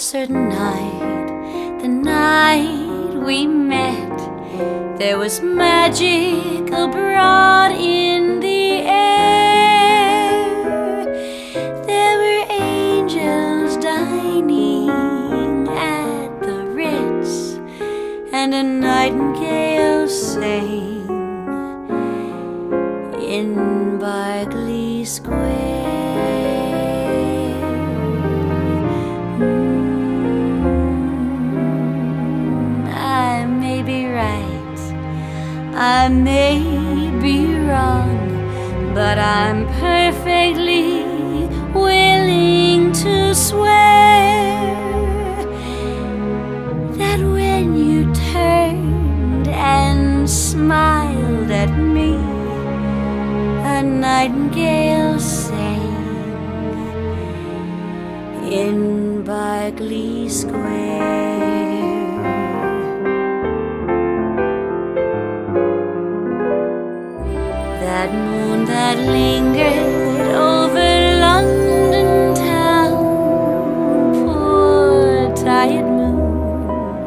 certain night, the night we met, there was magic abroad in the air. There were angels dining at the Ritz, and a nightingale sang in Berkeley Square. I may be right, I may be wrong, but I'm perfectly willing to swear that when you turned and smiled at me, a nightingale sang in Berkeley Square. That moon that lingered over London town, poor tired moon,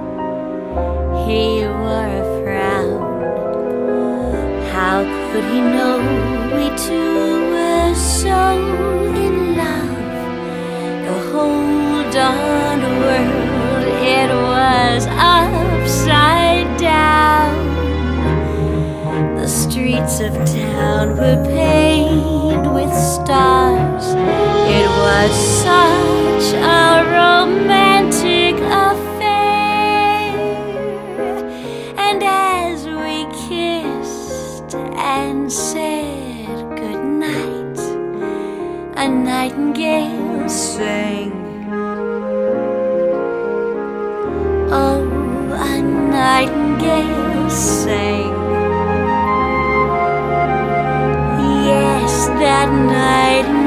he wore a frown. How could he know we two were so in love? The whole darned world, it was upside down. The streets of town were paved with stars. It was such a romantic affair. And as we kissed and said goodnight, a nightingale sang. Oh, a nightingale sang. That night